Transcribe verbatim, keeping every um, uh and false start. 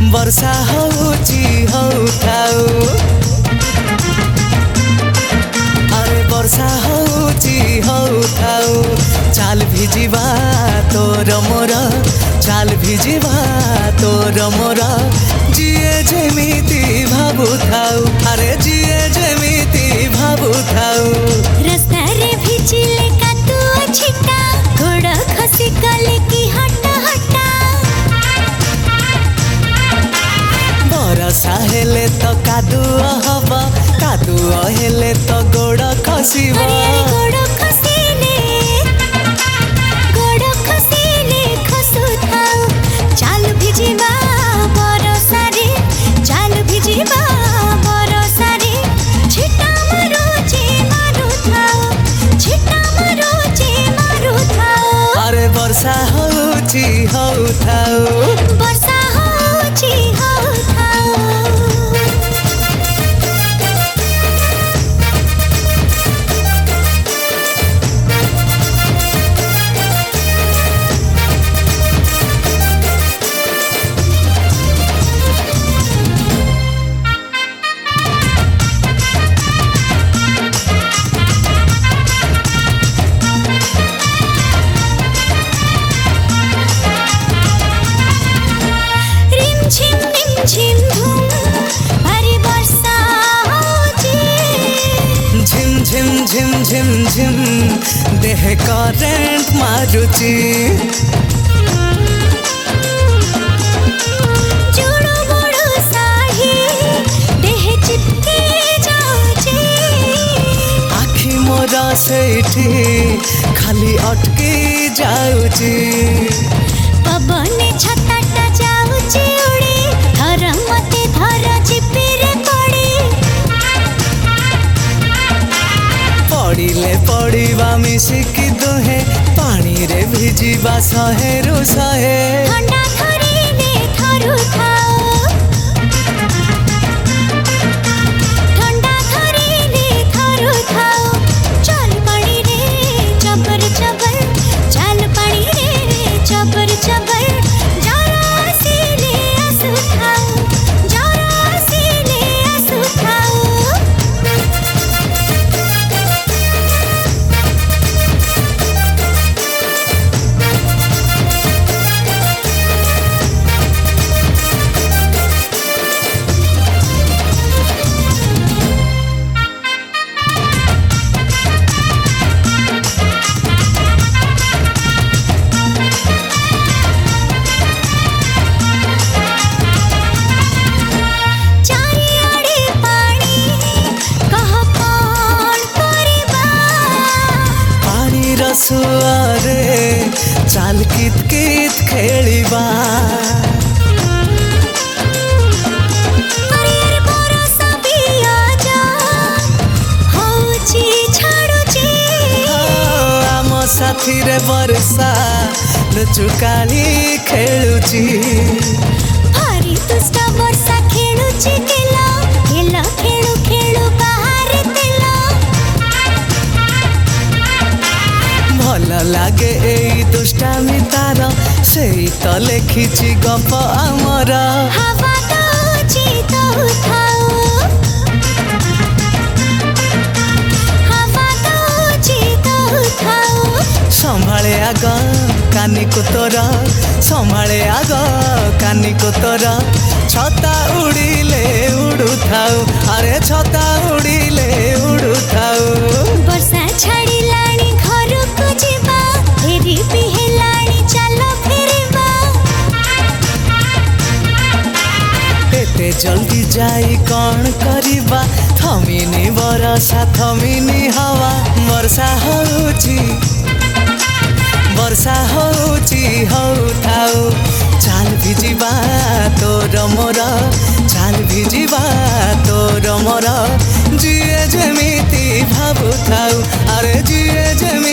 वर्षा होउची होउथाउ अरे वर्षा होउची होउथाउ चाल भिजिबा तोर मोर चाल भिजिबा तोर मोर जिए जेमिति भाबुथाउ अरे जिए जेमिति भाबुथाउ रास्ता रे भिजिले कादुआ छिटा गोड़ खसी गले की हट हटा बरसा हेले तो कादुआ हब कादुआ हेले तो गोड़ खसिब गोड़ खसिले गोड़ खसिले खसुथाउ चाल भिजिबा बरसा रे चाल भिजिबा बरसा रे छिटा मारुची मारुथाउ छिटा मारुची मारुथाउ अरे वर्षा होउची होउथाउ वर्षा होउची होउथाउ झिम धुम भारी वर्षा होउची झिम झिम झिम झिम झिम देह करेंट मारुची जुड़ो बुड़ो साही देह चिपके जाउची आखि मोर सेठी खाली अटकी जाउची पवन छताटा जाउची उड़ी धर मते धर चिपिरे पड़ी पड़िले पड़िबा मिसिकी दुहे पानी रे भिजिबा सहेरु सहे ठंडा धरिले थरुथाउ ठंडा धरिले थरुथाउ चल पड़ी रे चबर चबर चल पड़ी रे चबर चबर जरा सिले असुथाउ जरा सिले असुथाउ चारिआडे पानी कह कौन करिबा पानी रसुआरे चाल कित कित खेलिबा हरियर बरसा बियाजा होउची छाडुची आम साथी रे वर्षा लुचुकाली खेलुची भारी दुष्ट वर्षा खेळुची केला केला खेळू खेळू बाहर तेला भल लागे एई दुष्टामी तार सेई तो लेखिची गप आमर हवा दउची दउथाउ हवा दउची दउथाउ संभाळे आग कानी को तोर संभाळे आग कानी को तोर छता उड़िले उड़ुथाउ अरे छता उड़िले उड़ुथाउ वर्षा छाड़िलाणी घरको जिबा फेरि पिहेलाणी चाल फेरिबा एते जल्दी जाई कौन करिबा थमिनी बरसा थमिनी हवा वर्षा होउची वर्षा होउची होउथाउ चाल भिजिबा तोर मोर चाल भिजिबा तोर मोर जिए जेमिति भाबुथाउ अरे जिए जेमिति